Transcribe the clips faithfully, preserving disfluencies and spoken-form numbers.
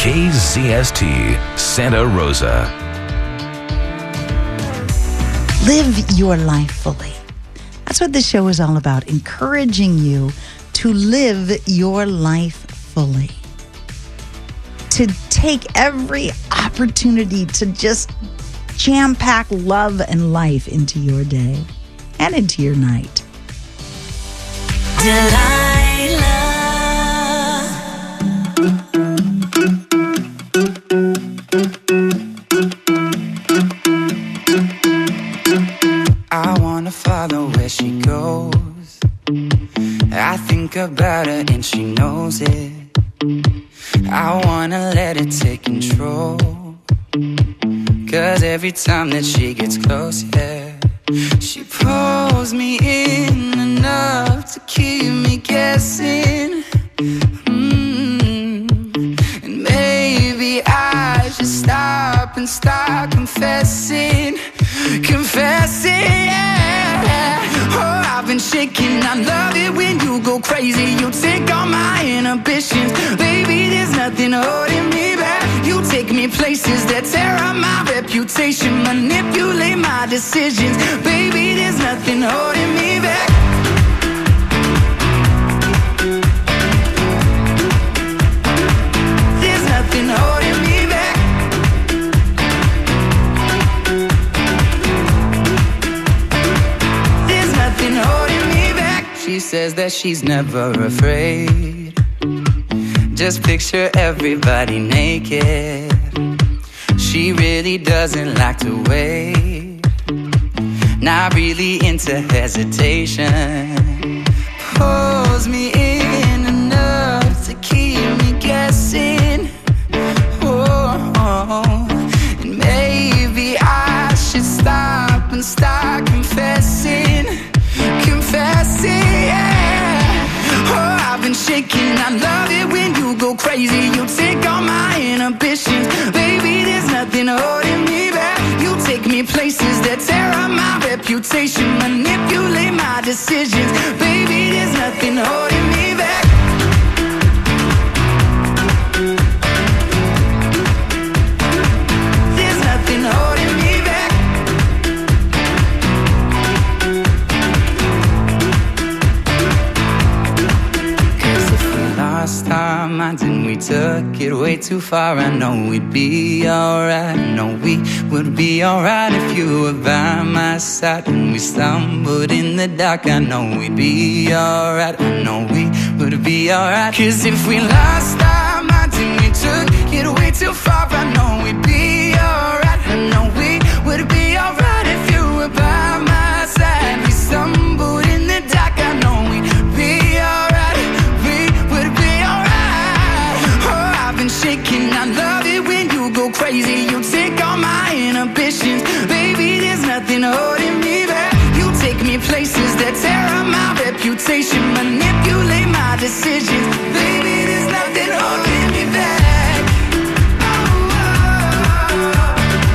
K Z S T, Santa Rosa. Live your life fully. That's what this show is all about, encouraging you to live your life fully. To take every opportunity to just jam-pack love and life into your day and into your night. Delilah. I wanna follow where she goes. I think about her and she knows it. I wanna let it take control. Cause every time that she gets close, yeah, she pulls me in enough to keep me guessing. mm. And maybe I should stop and start confessing. Confessing, yeah. Oh, I've been shaking. I love it when you go crazy. You take all my inhibitions. Baby, there's nothing holding me back. You take me places that tear up my reputation, manipulate my decisions. Baby, there's nothing holding me back. There's nothing holding me back. There's nothing holding me back. She says that she's never afraid. Just picture everybody naked. She really doesn't like to wait. Not really into hesitation. Pulls me in enough to keep me guessing. Oh, oh. And maybe I should stop and start confessing. Confessing, yeah. Oh, I've been shaking. I love it when you go crazy. You take all my inhibitions. Baby, there's nothing holding me back. You take me places that tear up my reputation, manipulate my decisions. Baby, there's nothing holding me back. There's nothing holding me back. Cause if we lost our minds and we took it way too far, I know we'd be alright. I know we would be alright if you were by my side. And we stumbled in the dark, I know we'd be alright. I know we would be alright. Cause if we lost our minds and we took it way too far, I know we'd be alright. I know we would be alright if you were by my side. We stumbled in the dark, I know we'd be alright. We would be alright. Oh, I've been shaking. I love it when you go crazy. You take all my inhibitions. Baby, there's nothing holding me back. You take me places that tear up my reputation, manipulate my decisions. Baby, there's nothing holding me back. Oh, oh.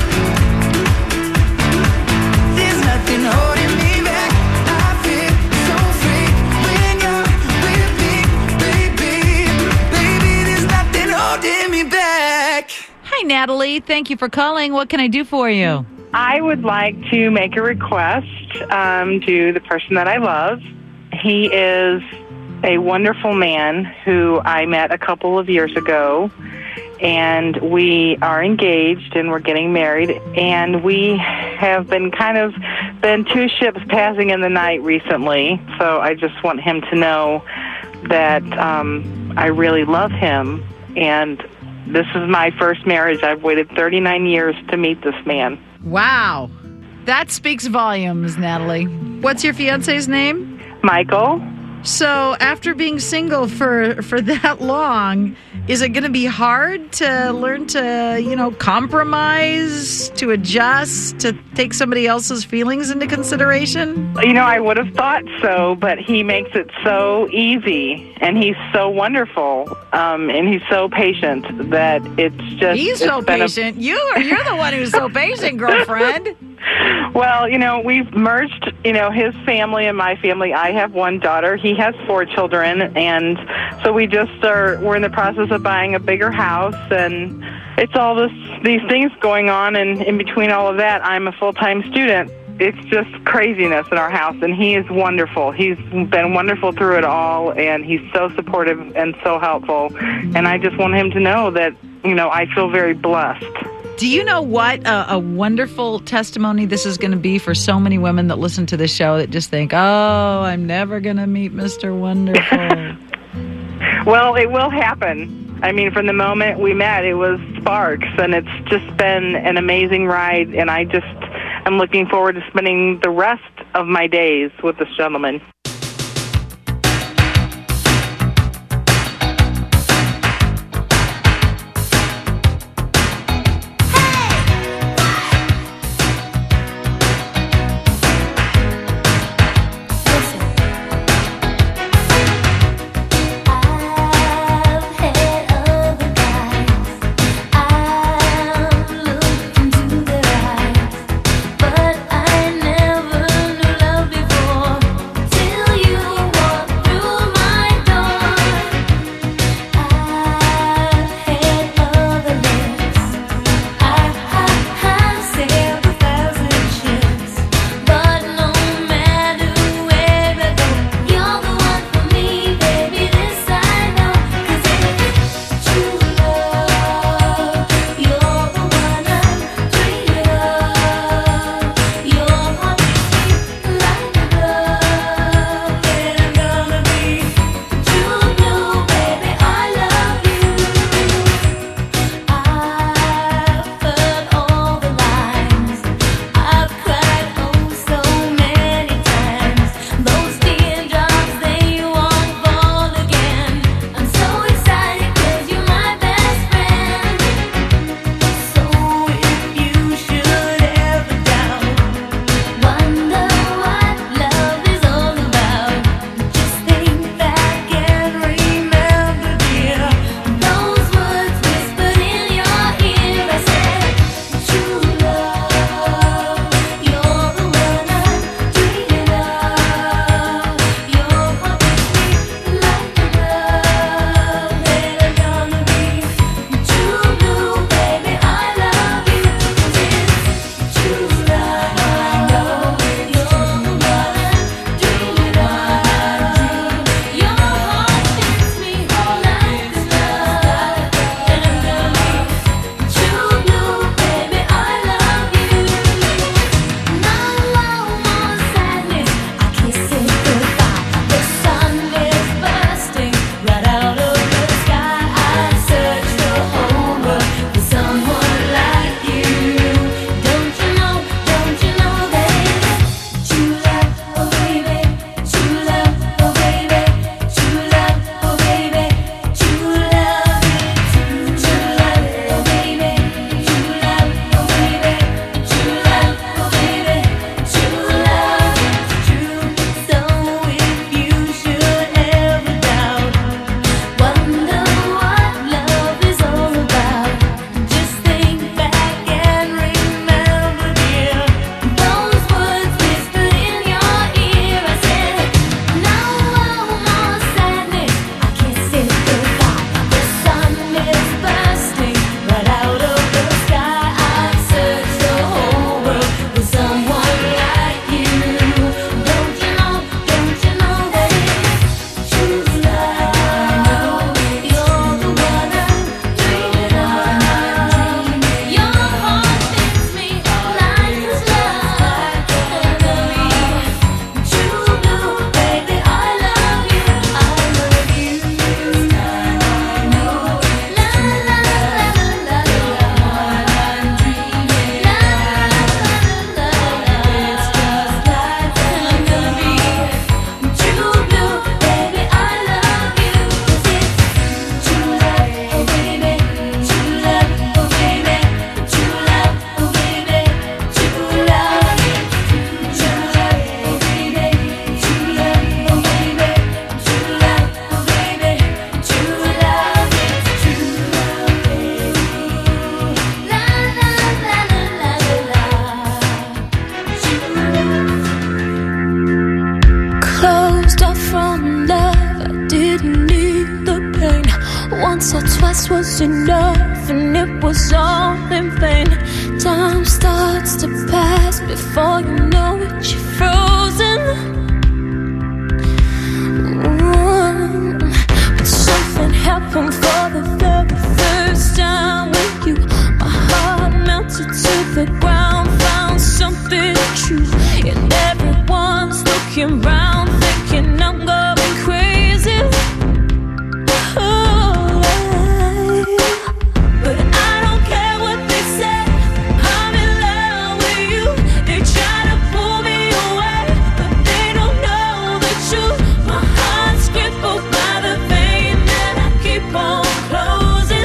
There's nothing holding me back. I feel so free when you're with me, baby. Baby, there's nothing holding me back. Hi, Natalie. Thank you for calling. What can I do for you? I would like to make a request um, to the person that I love. He is a wonderful man who I met a couple of years ago, and we are engaged and we're getting married, and we have been kind of been two ships passing in the night recently, so I just want him to know that um, I really love him, and this is my first marriage. I've waited thirty-nine years to meet this man. Wow. That speaks volumes, Natalie. What's your fiance's name? Michael. So after being single for, for that long, is it going to be hard to learn to, you know, compromise, to adjust, to take somebody else's feelings into consideration? You know, I would have thought so, but he makes it so easy, and he's so wonderful, um, and he's so patient that it's just... He's it's so been patient. A... You, you're the one who's so patient, girlfriend. Well, you know, we've merged, you know, his family and my family. I have one daughter. He has four children. And so we just are, we're in the process of buying a bigger house. And it's all this, these things going on. And in between all of that, I'm a full-time student. It's just craziness in our house. And he is wonderful. He's been wonderful through it all. And he's so supportive and so helpful. And I just want him to know that, you know, I feel very blessed. Do you know what a, a wonderful testimony this is going to be for so many women that listen to this show that just think, oh, I'm never going to meet Mister Wonderful? Well, it will happen. I mean, from the moment we met, it was sparks, and it's just been an amazing ride, and I just am looking forward to spending the rest of my days with this gentleman. But I never knew love before till was enough and it was all in vain. Time starts to pass before you know it, you're frozen. Ooh. But something happened for the very first time with you. My heart melted to the ground, found something true. And everyone's looking round, thinking I'm going crazy. Oh, but I don't care what they say. I'm in love with you. They try to pull me away, but they don't know the truth. My heart's crippled by the vein that I keep on closing.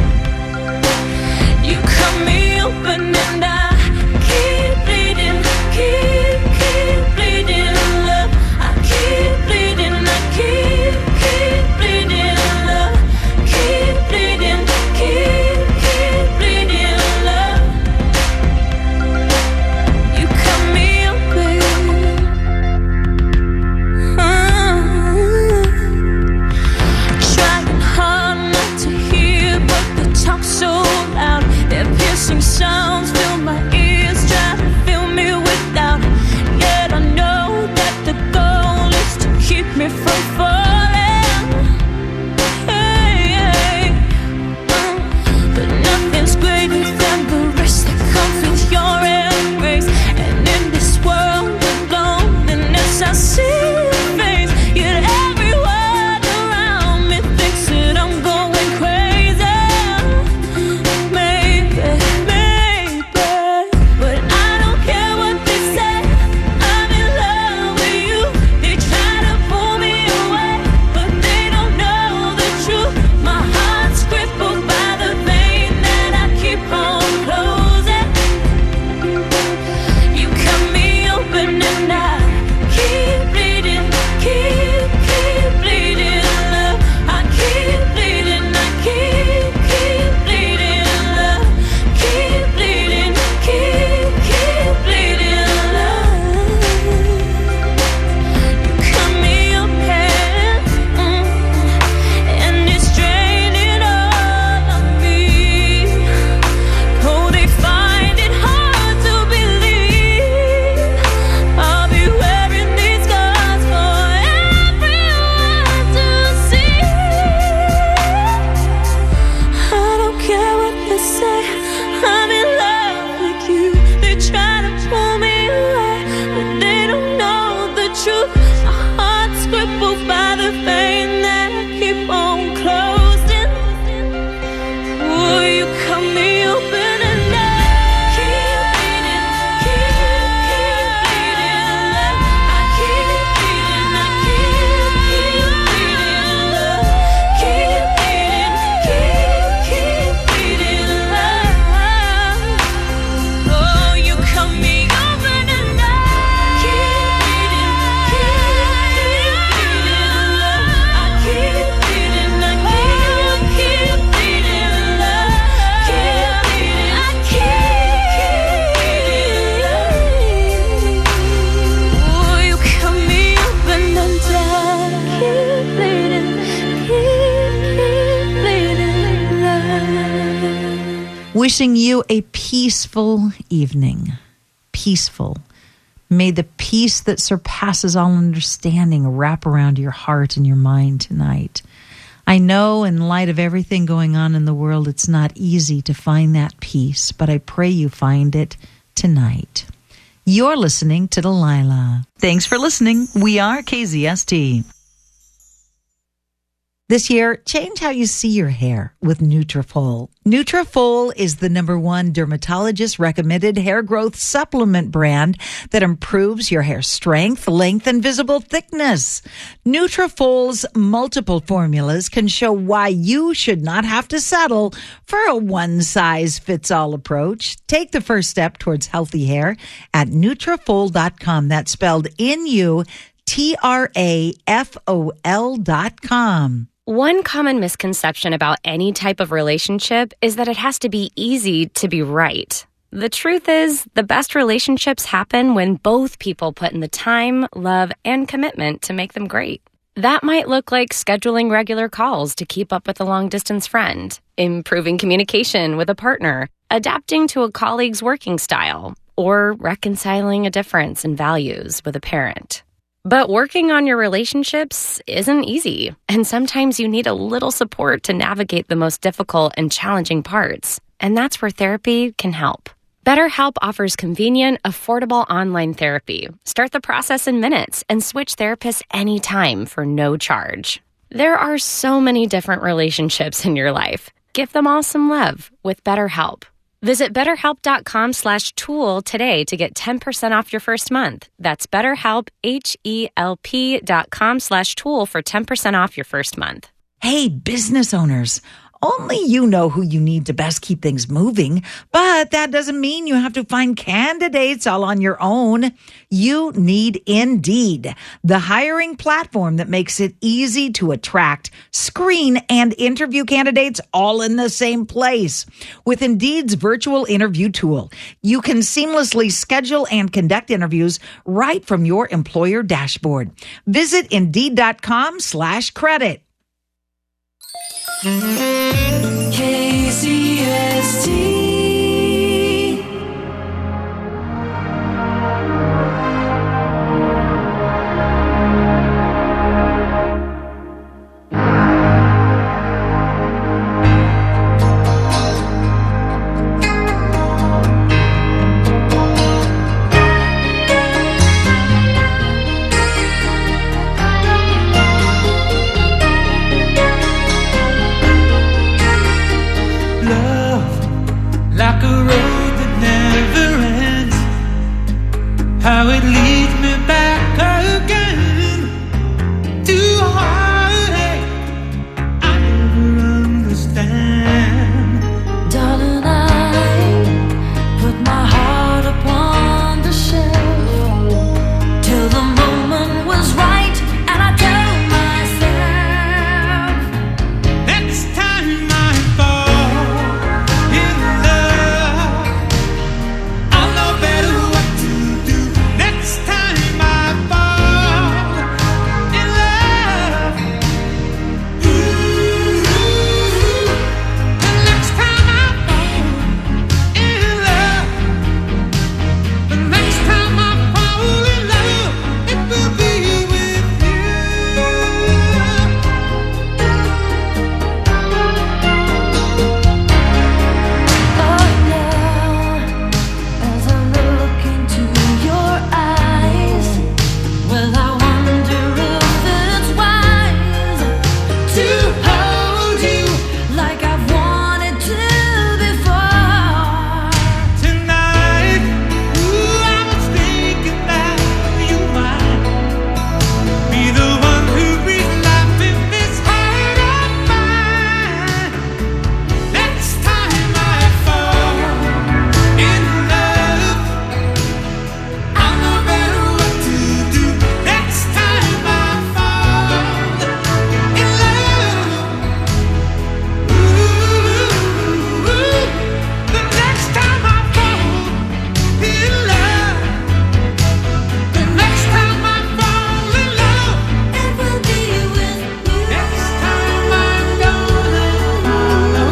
You cut me open and I keep bleeding, keep, keep bleeding, love. I keep bleeding, I keep, keep bleeding, love. Keep bleeding, keep, keep bleeding, love. You cut me open. Trying hard not to hear, but they talk so loud. Their piercing sounds fill my ears, try to fill me with doubt. Yet I know that the goal is to keep me from falling. Hey, hey. Uh, but nothing's greater than the rest that comes with your embrace. And in this world of loneliness, I see your face. Yet everyone around me thinks that I'm going crazy. Maybe, maybe, but I don't care what they say. I'm in love with you. They try to pull me away, but they don't know the truth. My heart's crippled by the vein that I keep on closing. You cut me open and I keep bleeding, keep, keep bleeding, love. I keep bleeding, I keep, keep bleeding, love. Keep bleeding, keep, keep bleeding, love. You cut me open, mm, and it's draining all of me. Oh, they find it hard to believe I'll be wearing these scars for everyone to see. I don't care what they say. I'm in love with you. They try to pull me away, but they don't know the truth. My heart's crippled by the vein that I keep on closing. Oh, you cut me open and I keep bleeding, keep, keep bleeding, love. I keep bleeding, I keep, keep bleeding, love. Keep bleeding, keep, keep bleeding, love. Oh, you cut me open and I keep bleeding, keep, keep bleeding, love. I keep bleeding, I keep, keep bleeding, love. Keep bleeding, I keep, keep bleeding, love. Oh, you cut me open and I keep bleeding, keep, keep bleeding, love. Wishing you a peaceful evening. Peaceful. May the peace that surpasses all understanding wrap around your heart and your mind tonight. I know in light of everything going on in the world, it's not easy to find that peace, but I pray you find it tonight. You're listening to Delilah. Thanks for listening. We are K Z S T. This year, change how you see your hair with Nutrafol. Nutrafol is the number one dermatologist-recommended hair growth supplement brand that improves your hair strength, length, and visible thickness. Nutrafol's multiple formulas can show why you should not have to settle for a one-size-fits-all approach. Take the first step towards healthy hair at Nutrafol dot com. That's spelled N U T R A F O L dot com. One common misconception about any type of relationship is that it has to be easy to be right. The truth is, the best relationships happen when both people put in the time, love, and commitment to make them great. That might look like scheduling regular calls to keep up with a long-distance friend, improving communication with a partner, adapting to a colleague's working style, or reconciling a difference in values with a parent. But working on your relationships isn't easy, and sometimes you need a little support to navigate the most difficult and challenging parts, and that's where therapy can help. BetterHelp offers convenient, affordable online therapy. Start the process in minutes and switch therapists anytime for no charge. There are so many different relationships in your life. Give them all some love with BetterHelp. Visit betterhelp.com slash tool today to get ten percent off your first month. That's BetterHelp, H-E-L-P dot com slash tool for ten percent off your first month. Hey, business owners. Only you know who you need to best keep things moving, but that doesn't mean you have to find candidates all on your own. You need Indeed, the hiring platform that makes it easy to attract, screen, and interview candidates all in the same place. With Indeed's virtual interview tool, you can seamlessly schedule and conduct interviews right from your employer dashboard. Visit Indeed.com slash credit. K C S T. Like a road that never ends, how it leads me back again to heartache I never understand. Darling, I put my heart upon the shelf till the moment was right, and I tell myself, Next time I fall in love, I'll know better what to do. Next time I fall in love, ooh, the next time I fall in love, the next time I fall in love, it will be with you. oh now, as I look into your eyes, well, I wonder if it's wise to hold you like I've wanted to before. Tonight, ooh, I was thinking that you might be the one who breathes life in this heart of mine. Next time I fall in love, I'll know better what to do. Next time I fall in love, ooh, the next time I fall in love, the next time I fall in love, It will be with you. next time I'm gonna follow.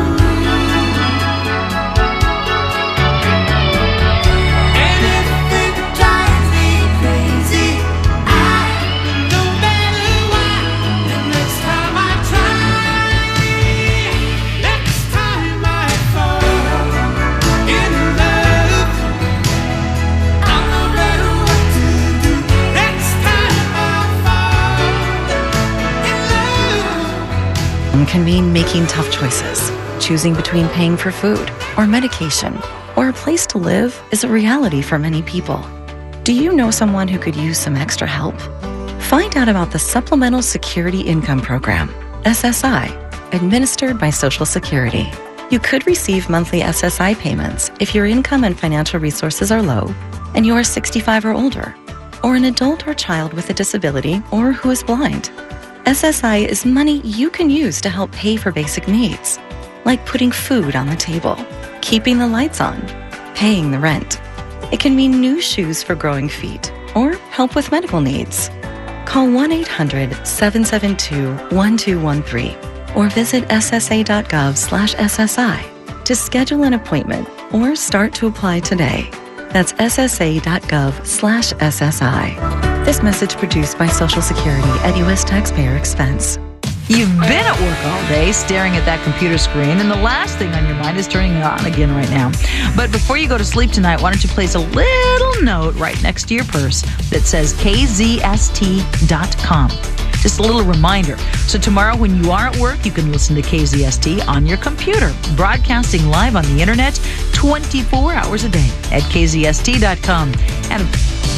And if it drives me crazy, I know better why. The next time I try, next time I fall in love, I'll know better what to do. Next time I fall in love. Can mean making tough choices. Choosing between paying for food or medication or a place to live is a reality for many people. Do you know someone who could use some extra help? Find out about the Supplemental Security Income Program, S S I, administered by Social Security. You could receive monthly S S I payments if your income and financial resources are low and you are sixty-five or older, or an adult or child with a disability or who is blind. S S I is money you can use to help pay for basic needs, like putting food on the table, keeping the lights on, paying the rent. It can mean new shoes for growing feet or help with medical needs. Call one eight hundred seven seven two one two one three or visit S S A dot gov slash S S I to schedule an appointment or start to apply today. That's S S A dot gov slash S S I. This message produced by Social Security at U S taxpayer expense. You've been at work all day staring at that computer screen, and the last thing on your mind is turning it on again right now. But before you go to sleep tonight, why don't you place a little note right next to your purse that says K Z S T dot com. Just a little reminder. So tomorrow when you are at work, you can listen to K Z S T on your computer, broadcasting live on the internet twenty-four hours a day at K Z S T dot com. And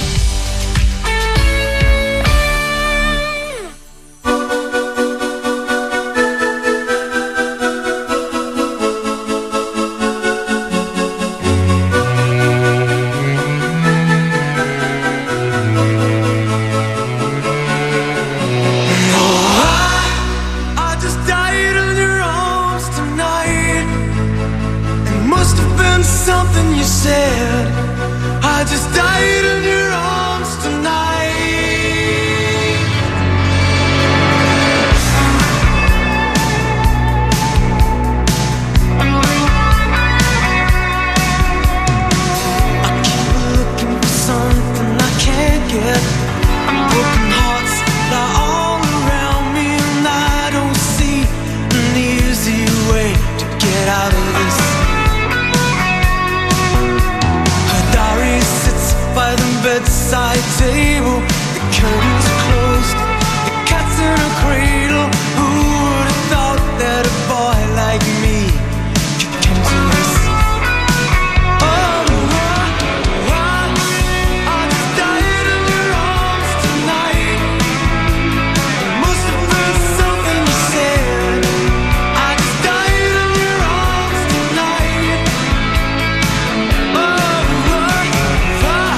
bedside table, the curtains are closed, the cat's in a cradle. Who would have thought that a boy like me could come to this? Oh, why, why, I just died in your arms tonight. It must have been something you said. I just died in your arms tonight. Oh, why, why?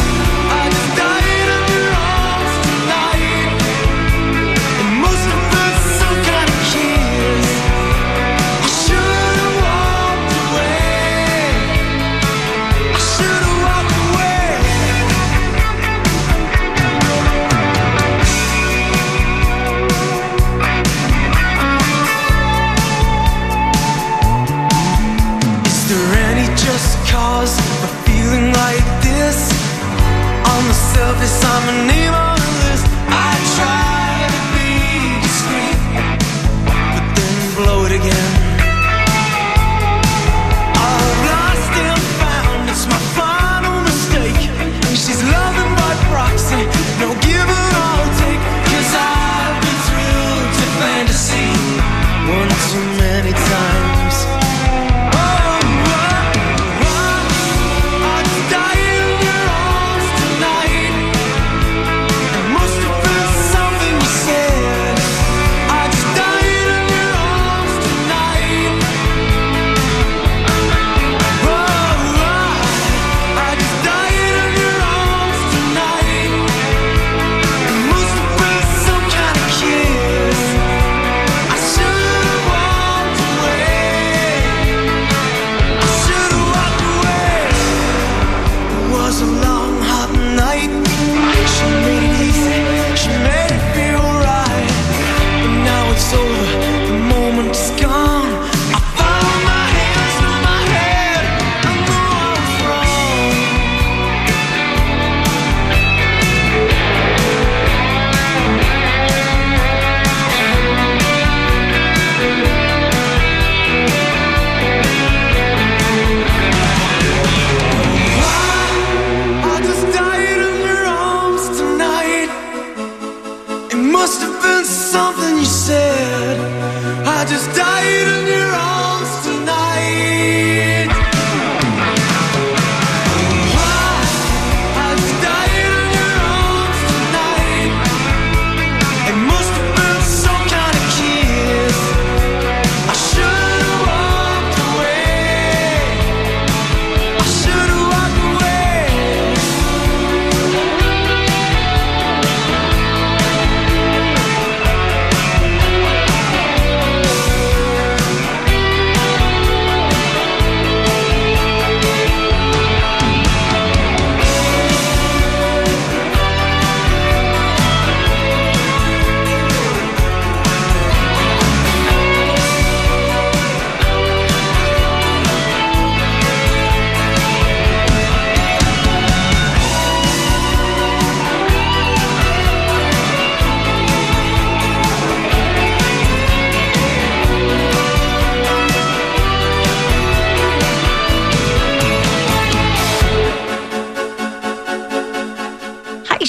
For feeling like this, on the surface I'm a name on the list. I try to be discreet, but then blow it again. I've lost and found, it's my final mistake. She's loving by proxy, no give and I'll take. Cause I've been thrilled to fantasy one too many times.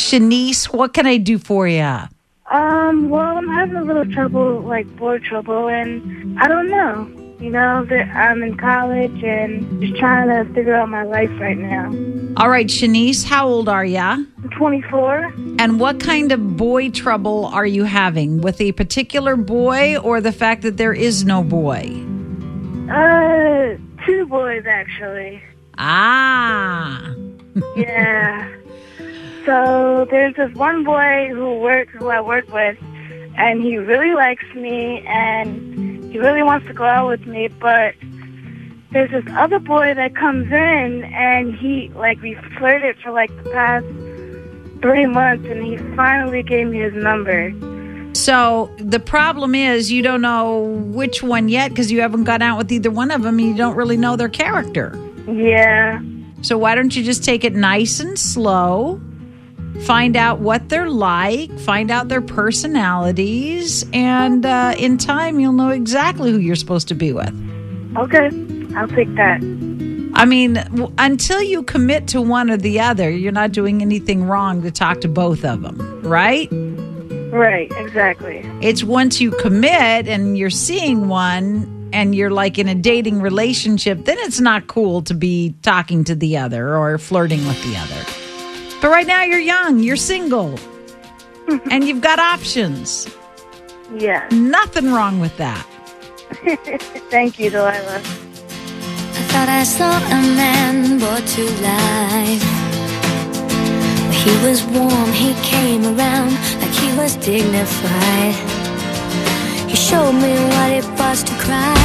Shanice, what can I do for you? Um, well, I'm having a little trouble, like boy trouble, and I don't know. You know, that I'm in college and just trying to figure out my life right now. All right, Shanice, how old are ya? I'm twenty-four. And what kind of boy trouble are you having? With a particular boy or the fact that there is no boy? Uh, two boys, actually. Ah. Yeah. So there's this one boy who works, who I work with, and he really likes me, and he really wants to go out with me, but there's this other boy that comes in, and he, like, we flirted for, like, the past three months, and he finally gave me his number. So the problem is you don't know which one yet because you haven't gone out with either one of them and you don't really know their character. Yeah. So why don't you just take it nice and slow, find out what they're like, find out their personalities, and uh, in time you'll know exactly who you're supposed to be with. Okay, I'll take that. I mean, w- until you commit to one or the other, you're not doing anything wrong to talk to both of them, right? Right, exactly. It's once you commit and you're seeing one and you're like in a dating relationship, then it's not cool to be talking to the other or flirting with the other. But right now you're young, you're single, and you've got options. Yeah. Nothing wrong with that. Thank you, Delilah. I thought I saw a man brought to life. He was warm, he came around like he was dignified. He showed me what it was to cry.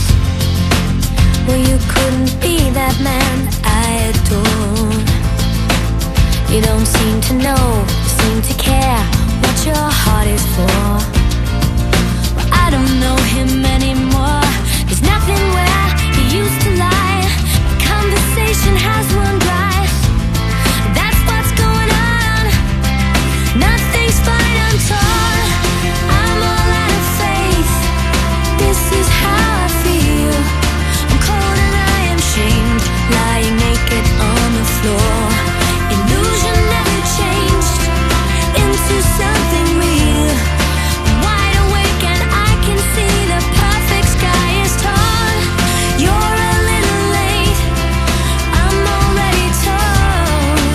Well, you couldn't be that man I adore. You don't seem to know, seem to care what your heart is for. Well, I don't know him anymore. There's nothing where he used to lie. The conversation has run dry. That's what's going on. Nothing's fine, I'm torn. I'm all out of faith. This is how I feel. I'm cold and I am shamed, lying naked on the floor. Illusion never changed into something real. I'm wide awake and I can see the perfect sky is torn. You're a little late, I'm already torn.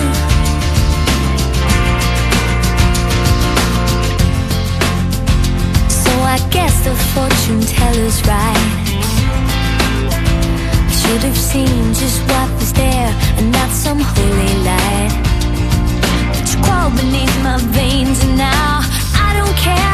So I guess the fortune teller's right. I should have seen just what was there and not some holy light. But you crawled beneath my veins and now I don't care.